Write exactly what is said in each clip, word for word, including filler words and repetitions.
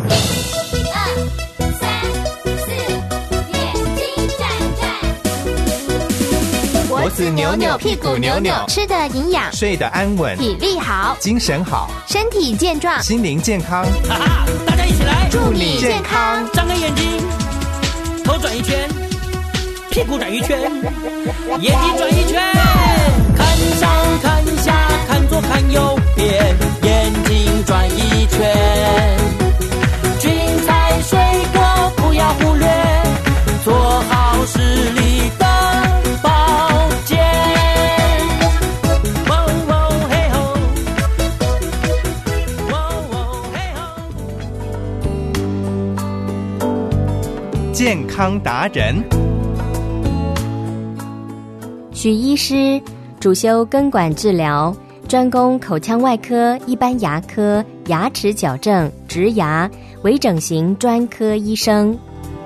脖子扭扭，屁股扭扭， 吃得营养， 睡得安稳， 体力好， 精神好， 身体健壮， 心灵健康。 哈哈，大家一起来， 祝你健康！ 张开眼睛，头转一圈，屁股转一圈，眼睛转一圈，看上看下，看左看右边，眼睛转一圈。菌菜水果不要忽略，做好视力的保健。喔喔嘿吼，喔喔嘿吼。健康达人许医师主修根管治疗，专攻口腔外科、一般牙科、牙齿矫正、植牙、微整形专科医生。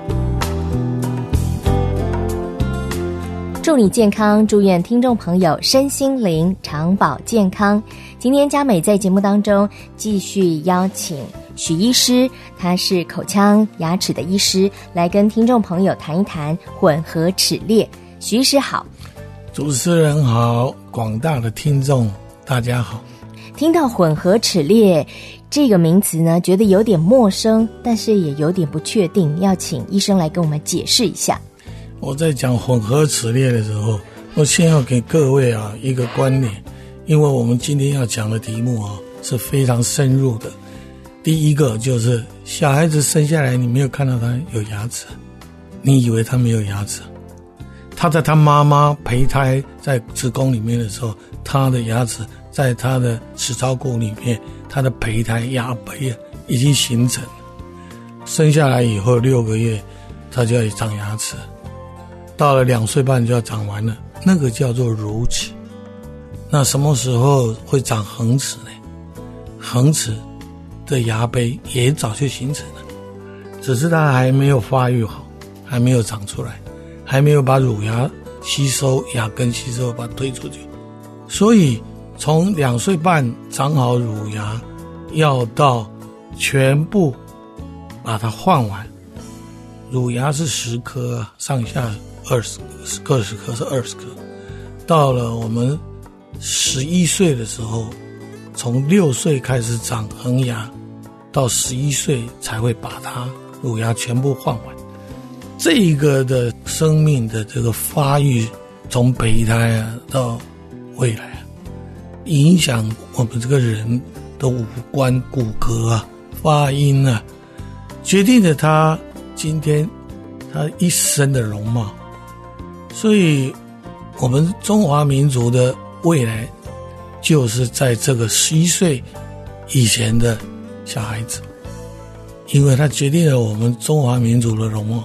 祝你健康，祝愿听众朋友身心灵长保健康。今天嘉美在节目当中继续邀请许医师，他是口腔牙齿的医师，来跟听众朋友谈一谈混合齿列。许医师好。 主持人好，广大的听众大家好。 听到混合齿列这个名词呢，觉得有点陌生，但是也有点不确定，要请医生来跟我们解释一下。 我在讲混合齿列的时候，我先要给各位啊一个观念，因为我们今天要讲的题目啊是非常深入的。第一个就是小孩子生下来，你没有看到他有牙齿，你以为他没有牙齿，他在他妈妈胚胎在子宫里面的时候，他的牙齿在他的齿槽骨里面，他的胚胎牙胚啊已经形成了。生下来以后六个月，他就要长牙齿，到了两岁半就要长完了，那个叫做乳齿。那什么时候会长恒齿呢？恒齿的牙胚也早就形成了，只是它还没有发育好，还没有长出来，还没有把乳牙吸收，牙根吸收把它推出去。所以从两岁半长好乳牙，要到全部把它换完，乳牙是十颗，上下二十个十颗是二十颗。到了我们十一岁的时候，从六岁开始长恒牙，到十一岁才会把它乳牙全部换完。这一个的生命的这个发育，从胚胎啊到未来啊，影响我们这个人的五官、骨骼啊、发音啊，决定了他今天他一生的容貌。所以我们中华民族的未来就是在这个十一岁以前的小孩子，因为它决定了我们中华民族的容貌。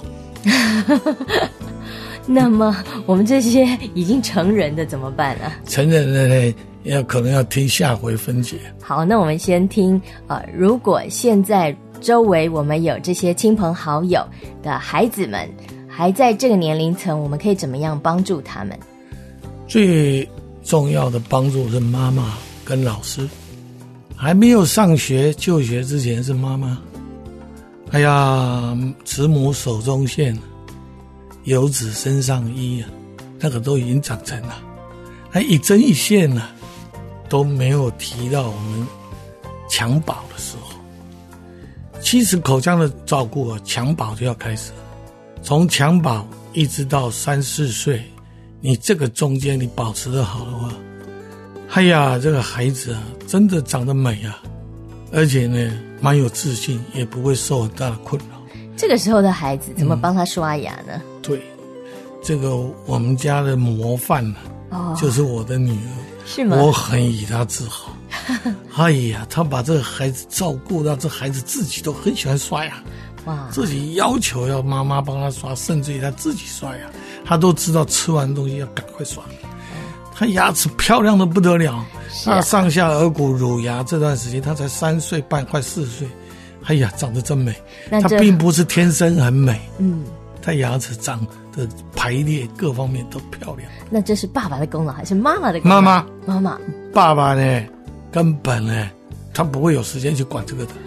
那么我们这些已经成人的怎么办啊？ 成人的呢，要可能要听下回分解。 好，那我们先听呃，如果现在周围我们有这些亲朋好友的孩子们还在这个年龄层，我们可以怎么样帮助他们？ 最重要的帮助是妈妈跟老师。还没有上学就学之前是妈妈，哎呀，慈母手中线，游子身上衣啊，那个都已经长成了，还一针一线呢、啊，都没有提到我们襁褓的时候。其实口腔的照顾啊，襁褓就要开始，从襁褓一直到三四岁，你这个中间你保持得好的话，哎呀，这个孩子啊，真的长得美啊，而且呢，蛮有自信，也不会受很大的困扰。 这个时候的孩子怎么帮他刷牙呢？ 嗯、对，这个我们家的模范呢、啊，哦，就是我的女儿， 是吗？ 我很以她自豪。哎呀，她把这个孩子照顾到，这孩子自己都很喜欢刷牙。 哇！自己要求要妈妈帮他刷，甚至于他自己刷牙，他都知道吃完东西要赶快刷。他牙齿漂亮的不得了，他、啊、上下颌骨乳牙这段时间，他才三岁半，快四岁，哎呀，长得真美。他并不是天生很美，嗯，他牙齿长的排列各方面都漂亮。 那这是爸爸的功劳还是妈妈的功劳？ 妈妈， 妈妈， 爸爸呢，根本呢，他不会有时间去管这个的。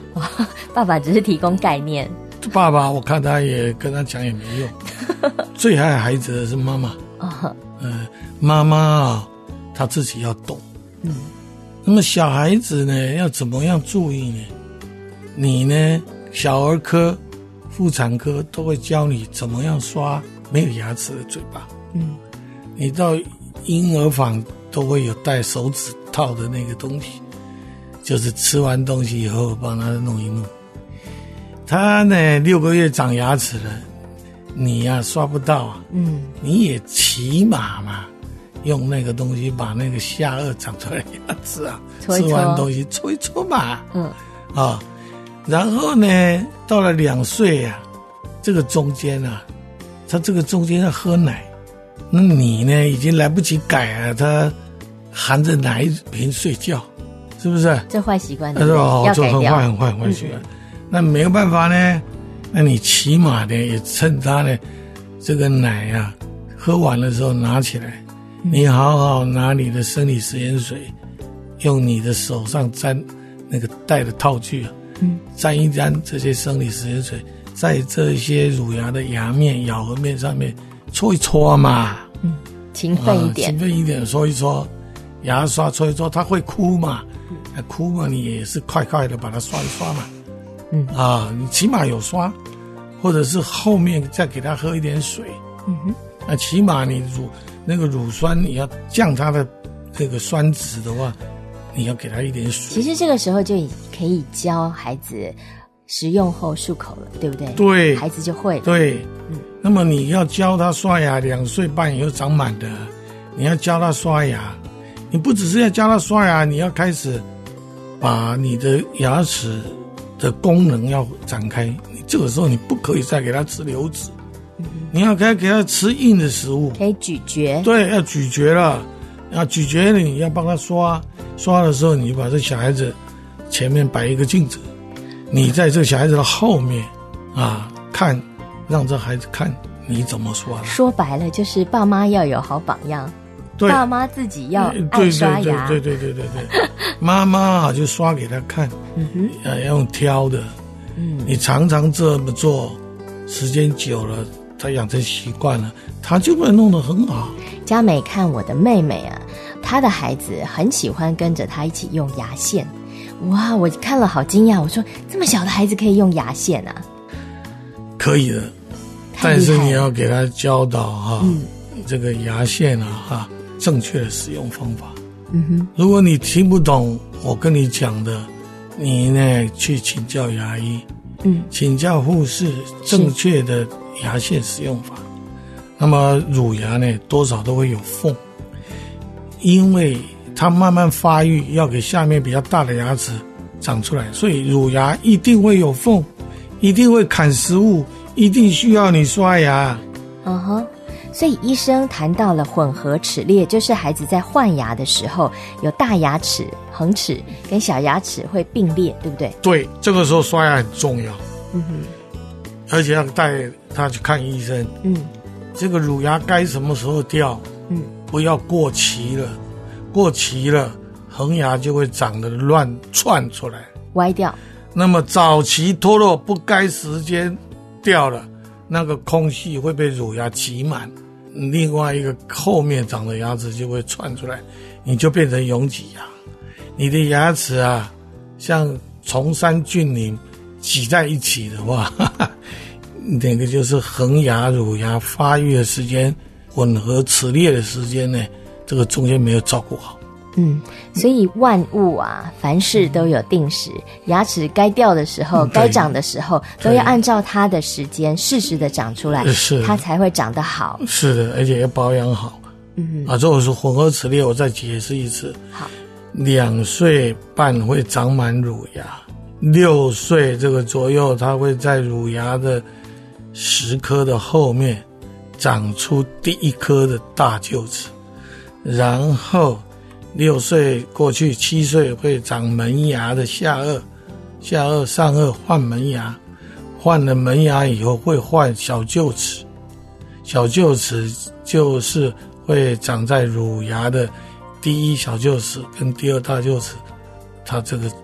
爸爸只是提供概念。 爸爸我看他也跟他讲也没用，最害孩子的是妈妈。 哦， 呃，妈妈啊，她自己要懂。 嗯， 那么小孩子呢，要怎么样注意呢？你呢，小儿科、妇产科都会教你怎么样刷没有牙齿的嘴巴。 嗯， 你到婴儿房都会有戴手指套的那个东西，就是吃完东西以后帮他弄一弄。他呢，六个月长牙齿了，你呀、啊、刷不到啊。嗯，你也起码嘛，用那个东西把那个下颚长出来的牙齿啊， 搓一搓， 吃完东西搓一搓嘛。 嗯， 啊，然后呢，到了两岁啊，这个中间啊，他这个中间要喝奶，那你呢已经来不及改了，他含着奶瓶睡觉，是不是？ 这坏习惯， 他说哦， 要改掉， 很坏很坏很坏习惯。那没有办法呢，那你起码呢也趁他呢这个奶啊喝完的时候拿起来，嗯、你好好拿你的生理食盐水，用你的手上沾那个带的套具啊，嗯，沾一沾这些生理食盐水，在这些乳牙的牙面、咬合面上面搓一搓嘛， 嗯，勤奋一点， 啊、勤奋一点搓一搓，牙刷搓一搓，他会哭嘛，嗯、哭嘛，你也是快快的把它刷一刷嘛。嗯啊，你起码有刷，或者是后面再给他喝一点水。嗯哼，那起码你乳那个乳酸你要降它的这个酸值的话，你要给他一点水。 其实这个时候就可以教孩子食用后漱口了，对不对？ 对， 孩子就会了。 对，嗯。那么你要教他刷牙，两岁半以后长满的，你要教他刷牙，你不只是要教他刷牙，你要开始把你的牙齿的功能要展开，你这个时候你不可以再给他吃流质，嗯、你要该给他吃硬的食物， 可以咀嚼。 对，要咀嚼了，要咀嚼了，你要帮他刷，刷的时候你把这小孩子前面摆一个镜子，你在这小孩子的后面啊看，让这孩子看你怎么刷的。说白了就是爸妈要有好榜样。 对， 爸妈自己要爱刷牙， 对对对对对对，妈妈啊就刷给他看，嗯哼，要用挑的，嗯，你常常这么做，时间久了，他养成习惯了，他就会弄得很好。 佳美看我的妹妹啊，她的孩子很喜欢跟着她一起用牙线，哇，我看了好惊讶，我说这么小的孩子可以用牙线啊？可以的，但是你要给他教导哈、啊嗯，这个牙线啊哈。正确的使用方法。嗯哼，如果你听不懂我跟你讲的，你呢去请教牙医，嗯，请教护士正确的牙线使用法。那么乳牙呢，多少都会有缝，因为它慢慢发育，要给下面比较大的牙齿长出来，所以乳牙一定会有缝，一定会砍食物，一定需要你刷牙。 嗯哼。所以医生谈到了混合齿列，就是孩子在换牙的时候，有大牙齿、恒齿跟小牙齿会并列，对不对？ 对，这个时候刷牙很重要。嗯哼，而且要带他去看医生。嗯，这个乳牙该什么时候掉？嗯，不要过期了，过期了，恒牙就会长得乱窜出来， 歪掉。 那么早期脱落不该时间掉了，那个空隙会被乳牙挤满。另外一个后面长的牙齿就会窜出来，你就变成拥挤牙。你的牙齿啊，像崇山峻岭挤在一起的话，哈哈，那个就是恒牙、乳牙发育的时间、混合齿列的时间呢，这个中间没有照顾好。 嗯，所以万物啊，凡事都有定时，牙齿该掉的时候、该长的时候，都要按照它的时间适时的长出来，是它才会长得好。 是的，而且要保养好。嗯，啊，这我是混合齿列，我再解释一次。 好， 两岁半会长满乳牙，六岁这个左右，它会在乳牙的十颗的后面长出第一颗的大臼齿，然后六岁过去，七岁会长门牙的下颚，下颚上颚换门牙，换了门牙以后会换小臼齿，小臼齿就是会长在乳牙的第一小臼齿跟第二大臼齿，它这个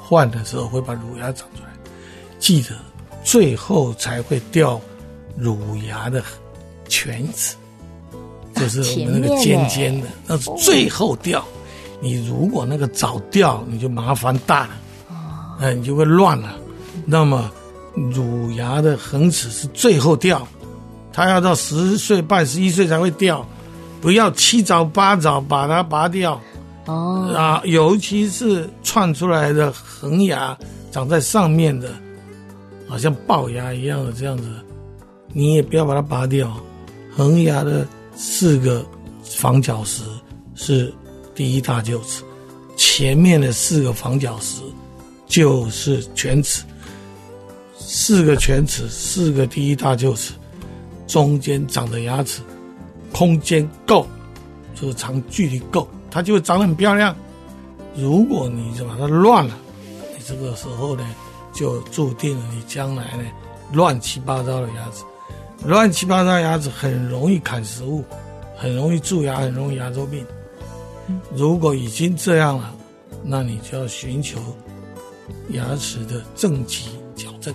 换的时候会把乳牙长出来，记得最后才会掉乳牙的犬齿，就是我们那个尖尖的，那是最后掉。你如果那个早掉，你就麻烦大了，哦，哎，你就会乱了。那么乳牙的恒齿是最后掉，它要到十岁半、十一岁才会掉，不要七早八早把它拔掉。哦，啊，尤其是窜出来的恒牙长在上面的，好像龅牙一样的这样子，你也不要把它拔掉。恒牙的四个房角石是第一大臼齿，前面的四个房角石就是犬齿，四个犬齿，四个第一大臼齿，中间长的牙齿空间够，就是长距离够，它就会长得很漂亮。如果你就把它乱了，你这个时候呢，就注定了你将来呢乱七八糟的牙齿，乱七八糟的牙齿很容易砍食物，很容易蛀牙，很容易牙周病。如果已经这样了，那你就要寻求牙齿的正畸矫正。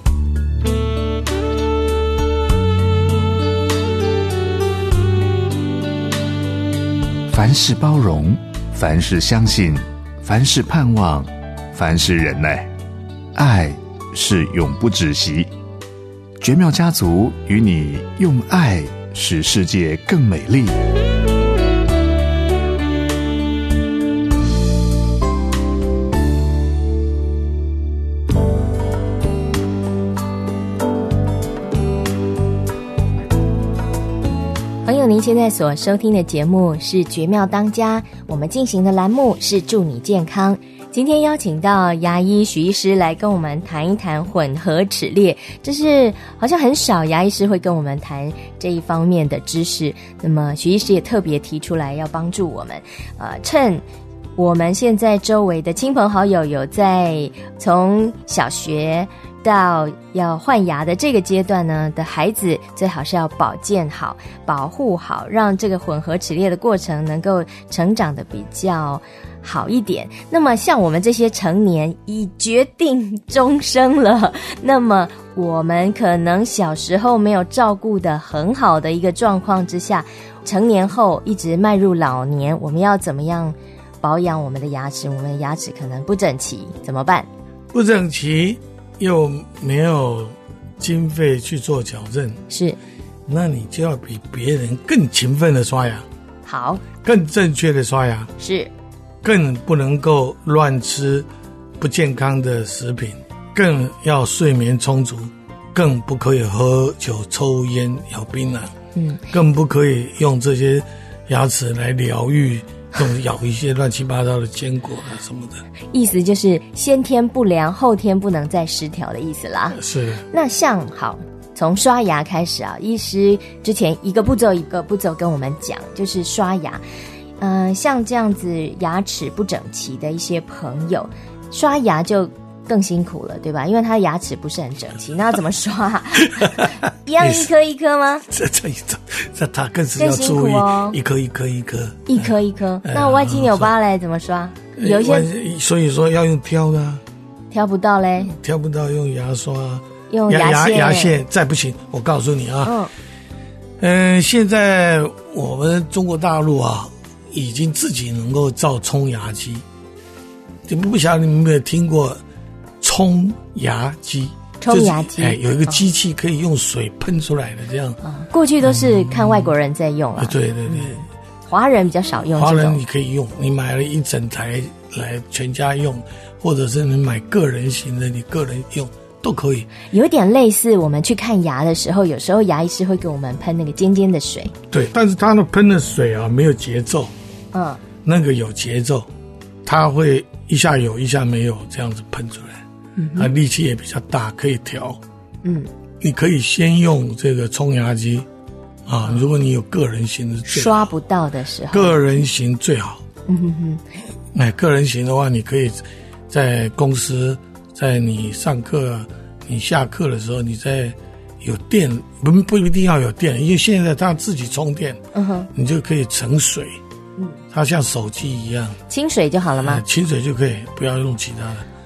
凡事包容，凡事相信，凡事盼望，凡事忍耐，爱是永不止息。绝妙家族与你用爱使世界更美丽。 您现在所收听的节目是绝妙当家，我们进行的栏目是祝你健康。今天邀请到牙医许医师来跟我们谈一谈混合齿列，这是好像很少牙医师会跟我们谈这一方面的知识。那么许医师也特别提出来要帮助我们，呃，趁我们现在周围的亲朋好友有在从小学到要换牙的这个阶段呢的孩子，最好是要保健好，保护好，让这个混合齿列的过程能够成长的比较好一点。那么像我们这些成年已决定终生了，那么我们可能小时候没有照顾得很好的一个状况之下，成年后一直迈入老年，我们要怎么样保养我们的牙齿？我们的牙齿可能不整齐，怎么办？ 不整齐又没有经费去做矫正， 是， 那你就要比别人更勤奋的刷牙， 好， 更正确的刷牙， 是， 更不能够乱吃不健康的食品，更要睡眠充足，更不可以喝酒、抽烟、咬槟榔，嗯，更不可以用这些牙齿来疗愈。用咬一些乱七八糟的坚果啊什么的， 意思就是先天不良，后天不能再失调的意思啦。 是。那像好，从刷牙开始啊，医师之前一个步骤一个步骤跟我们讲，就是刷牙。嗯、呃，像这样子牙齿不整齐的一些朋友，刷牙就更辛苦了，对吧？因为他的牙齿不是很整齐，那要怎么刷？一样一颗一颗吗？ 这这这这他更是要注意，哦，一颗一颗一颗， 一颗一颗。哎，那歪七扭八嘞，怎么刷？有一些， 所以说要用挑的，啊， 挑不到嘞， 挑不到用牙刷， 用牙线， 牙线再不行，我告诉你啊，嗯，呃，现在我们中国大陆啊，已经自己能够造冲牙机，你不晓得你们有没有听过冲牙机？ 冲牙机， 哎，有一个机器可以用水喷出来的，这样。 哦，过去都是看外国人在用啊。 嗯，对对对， 华人比较少用。 华人你可以用，你买了一整台来全家用，或者是你买个人型的，你个人用都可以。 有点类似我们去看牙的时候，有时候牙医师会给我们喷那个尖尖的水。 对，但是它那喷的水啊没有节奏，嗯，那个有节奏，它会一下有一下没有这样子喷出来。它力气也比较大，可以调。嗯，你可以先用这个冲牙机啊，如果你有个人型的最好， 刷不到的时候， 个人型最好。嗯哼哼，哎，个人型的话，你可以在公司，在你上课、你下课的时候，你在有电，不不一定要有电，因为现在它自己充电，嗯哼，你就可以盛水。嗯，它像手机一样， 清水就好了吗？ 清水就可以，不要用其他的。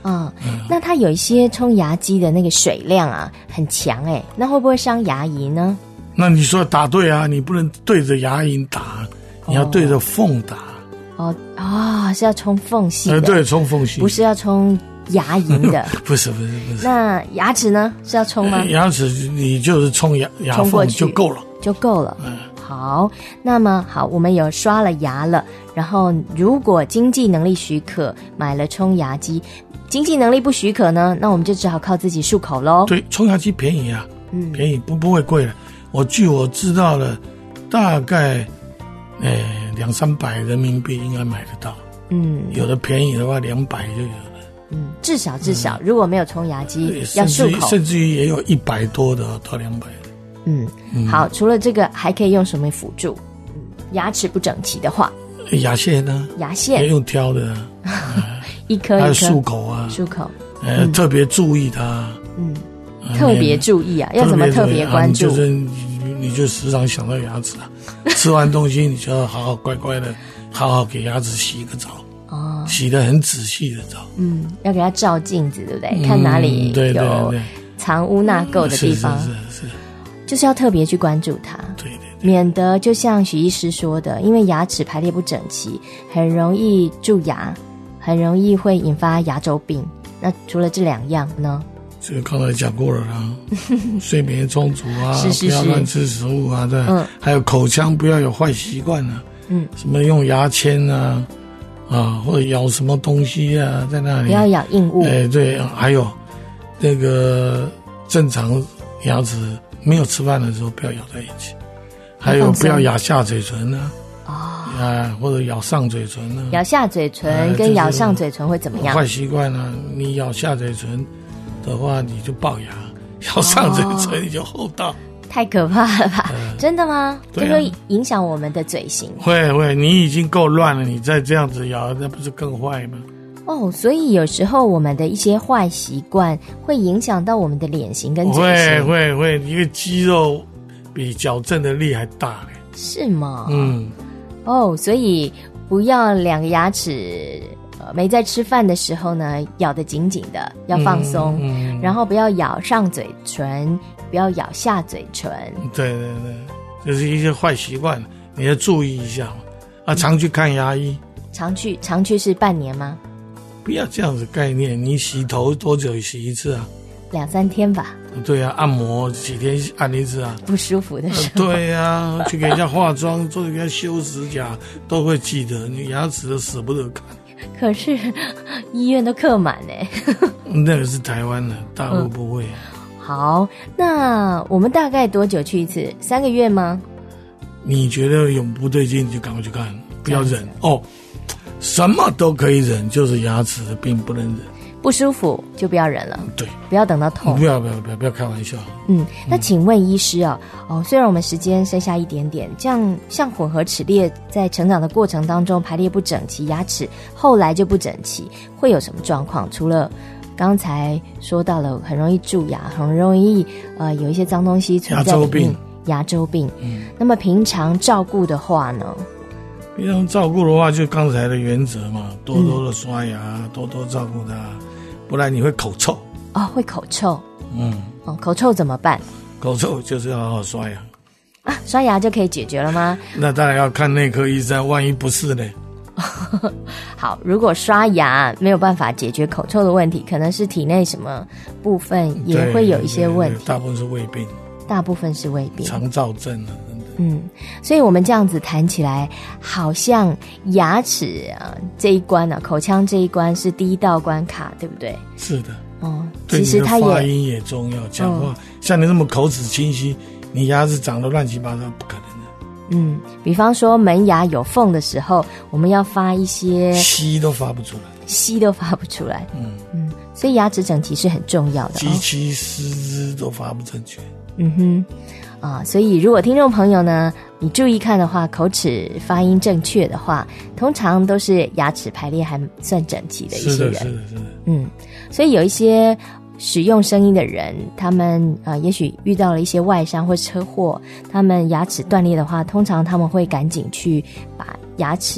嗯，嗯那它有一些冲牙机的那个水量啊很强哎，那会不会伤牙龈呢？ 那你说打对啊，你不能对着牙龈打，你要对着缝打。 哦啊、哦，是要冲缝隙的， 呃，对，冲缝隙， 不是要冲牙龈的。 不是不是不是。 那牙齿呢？是要冲吗？ 牙齿你就是冲牙牙缝就够了， 就够了。 嗯， 好，那么好，我们有刷了牙了，然后如果经济能力许可，买了冲牙机。经济能力不许可呢，那我们就只好靠自己漱口咯。 对，冲牙机便宜啊，嗯，便宜不不会贵的。我据我知道了，大概，呃，两三百人民币应该买得到。嗯，有的便宜的话，两百就有了。 嗯，至少至少，嗯、如果没有冲牙机，要漱口， 甚至于也有一百多的到两百的。 嗯，嗯好，除了这个，还可以用什么辅助？嗯，牙齿不整齐的话， 牙线呢？ 牙线也用挑的、啊， 一颗一颗。 还有漱口啊， 漱口， 呃，嗯、特别注意它。嗯。 特别注意啊，要怎么特别关注？ 啊、就是你，你就时常想到牙齿啊，吃完东西你就要好好乖乖的，好好给牙齿洗个澡哦，洗得很仔细的澡。嗯， 要给它照镜子，对不对？嗯、看哪里有藏污纳垢的地方， 是是 是, 是, 是， 就是要特别去关注它。 对对对， 免得就像许医师说的，因为牙齿排列不整齐，很容易蛀牙，很容易会引发牙周病。那除了这两样呢？ 这个刚才讲过了啦，睡眠充足啊， 是是是， 不要乱吃食物啊，对，嗯，还有口腔不要有坏习惯啊，嗯，什么用牙签啊，啊，或者咬什么东西啊，在那里不要咬硬物， 哎，对，还有那个正常牙齿没有吃饭的时候不要咬在一起，还有不要咬下嘴唇啊。哦，啊，或者咬上嘴唇啊， 咬下嘴唇跟咬上嘴唇会怎么样？ 坏习惯啊，你咬下嘴唇的话你就龅牙，咬上嘴唇你就厚道，哦、 太可怕了吧？呃、真的吗？这会影响我们的嘴型？ 会会，你已经够乱了，你再这样子咬，那不是更坏吗？ 哦，所以有时候我们的一些坏习惯会影响到我们的脸型跟嘴型。 会会会，因为肌肉比矫正的力还大嘞。 是吗？嗯。哦，所以不要两个牙齿呃没在吃饭的时候呢咬得紧紧的，要放松，嗯嗯、然后不要咬上嘴唇，不要咬下嘴唇。 对对对，就是一些坏习惯，你要注意一下嘛。啊，常去看牙医。 常去，常去是半年吗？ 不要这样子概念，你洗头多久洗一次啊？ 两三天吧。 对啊，按摩几天按一次啊？ 不舒服的时候。 对啊，去给人家化妆，做给人家修指甲，都会记得。你牙齿都舍不得看。 可是医院都客满哎。 那个是台湾的，大陆不会、啊嗯。好，那我们大概多久去一次？三个月吗？ 你觉得有不对劲，就赶快去看，不要忍哦。什么都可以忍，就是牙齿的病不能忍。 不舒服就不要忍了， 对， 不要等到痛， 不要不要不要不要开玩笑。 嗯，那请问医师啊，哦，虽然我们时间剩下一点点，这样像混合齿列在成长的过程当中排列不整齐，牙齿后来就不整齐，会有什么状况？除了刚才说到了很容易蛀牙，很容易呃有一些脏东西存在里面，牙周病。嗯，那么平常照顾的话呢？ 平常照顾的话，就刚才的原则嘛，多多的刷牙，嗯、多多照顾它。不然你会口臭哦，会口臭，嗯，哦，口臭怎么办？ 口臭就是要好好刷牙啊，刷牙就可以解决了吗？ 那当然要看内科医生，万一不是呢？ 好，如果刷牙没有办法解决口臭的问题，可能是体内什么部分也会有一些问题。 大部分是胃病， 大部分是胃病， 肠燥症啊。 嗯，所以我们这样子谈起来，好像牙齿啊这一关啊，口腔这一关是第一道关卡，对不对？ 是的。 哦， 其实它也发音也重要，讲话、嗯、像你那么口齿清晰，你牙齿长得乱七八糟，不可能的。 嗯，比方说门牙有缝的时候，我们要发一些吸都发不出来， 吸都发不出来。嗯嗯，所以牙齿整齐是很重要的。 机器失之都发不正确。 嗯哼。啊，所以如果听众朋友呢，你注意看的话，口齿发音正确的话，通常都是牙齿排列还算整齐的一些人。 是的，是的，是的。 嗯，所以有一些使用声音的人，他们呃，也许遇到了一些外伤或车祸，他们牙齿断裂的话，通常他们会赶紧去把牙齿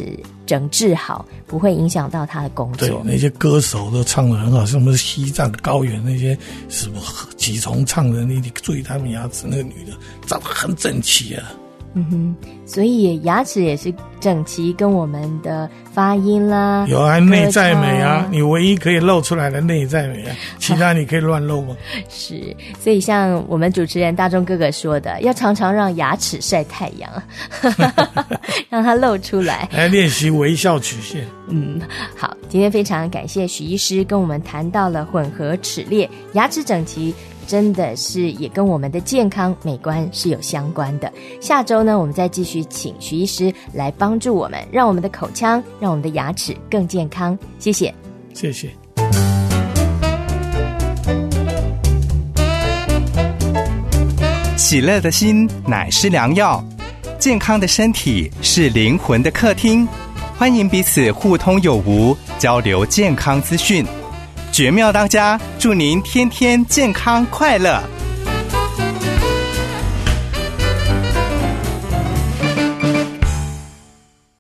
整治好，不会影响到他的工作。 对，那些歌手都唱得很好，什么西藏高原那些什么几重唱的，你注意他们牙齿，那个女的长得很整齐啊。 嗯哼，所以牙齿也是整齐，跟我们的发音啦， 有啊，内在美啊，你唯一可以露出来的内在美啊，其他你可以乱露吗？ 是，所以像我们主持人大钟哥哥说的，要常常让牙齿晒太阳，让它露出来， 来练习微笑曲线。 嗯，好，今天非常感谢许医师跟我们谈到了混合齿列，牙齿整齐真的是也跟我们的健康美观是有相关的。下周呢，我们再继续请许医师来帮助我们，让我们的口腔，让我们的牙齿更健康。谢谢， 谢谢。 喜乐的心乃是良药，健康的身体是灵魂的客厅。欢迎彼此互通有无，交流健康资讯。绝妙当家，祝您天天健康快乐。